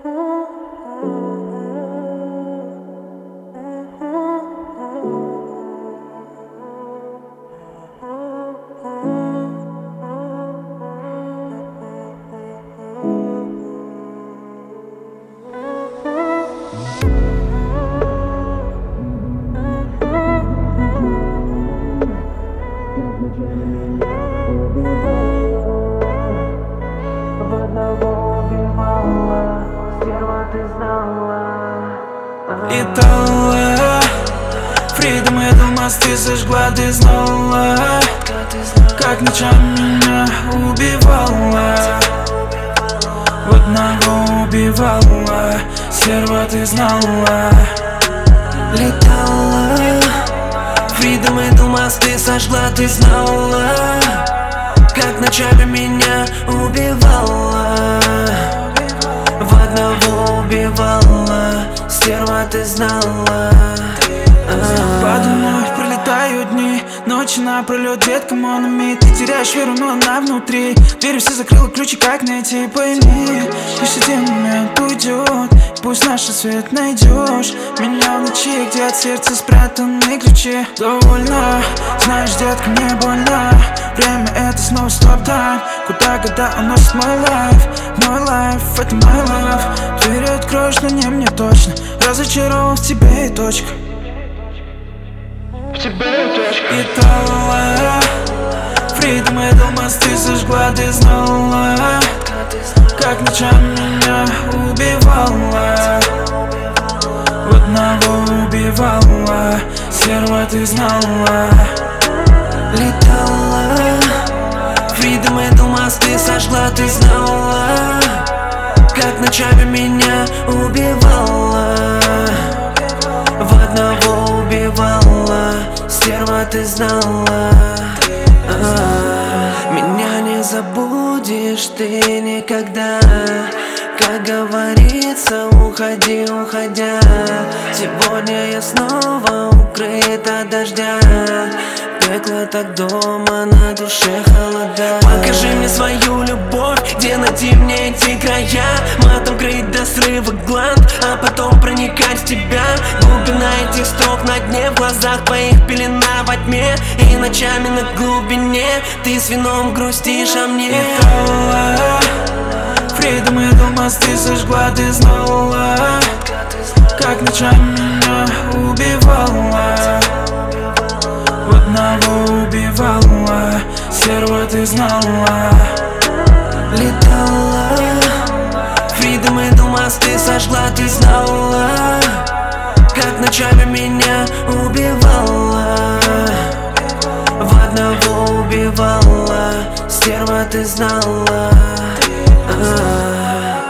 Летала, Фридом эту мосты сожгла, ты знала, как ночами меня убивала. В одного убивала, стерва, ты знала. Летала, Фридом эту мосты сожгла, ты знала, как ночами меня убивала. В одного убивала, стерва, ты знала. Подо мной пролетают дни, ночи напролет, детка мономи. Ты теряешь веру, но она внутри. Дверь все закрыла, ключи как найти, пойми. Пусть один момент уйдет, пусть наш свет найдешь. Меня в ночи, где от сердца спрятаны ключи. Довольно, знаешь, детка, мне больно. Время это снова стоп-тайм. Куда года уносит мой лайф? Мой лайф, это мой лайф. Дверь откроешь, но не мне точно. Разочарован в тебе и точка. Летала, Фридом эту мосты сожгла, ты знала, как ночами меня убивала. В одного убивала, стерва, ты знала. Летала, Фридом эту мосты сожгла, ты знала, как ночами меня убивала. В одного убивала, стерва, ты знала. Меня не забудешь ты никогда. Как говорится, уходи, уходя. Сегодня я снова укрыт от дождя. Пекло так дома, на душе холода. Покажи мне свою любовь, где найти мне эти края. Матом крыть до срыва гланд, а потом проникать в тебя. Глубина этих строк на дне, в глазах твоих пелена во тьме. И ночами на глубине ты с вином грустишь о мне. Фридом эту мосты сожгла, ты знала, как ночами меня убивала. В одного убивала, стерва, ты знала. Летала, Фридом эту мосты сожгла, ты знала, как ночами меня убивала. В одного убивала, стерва, ты знала.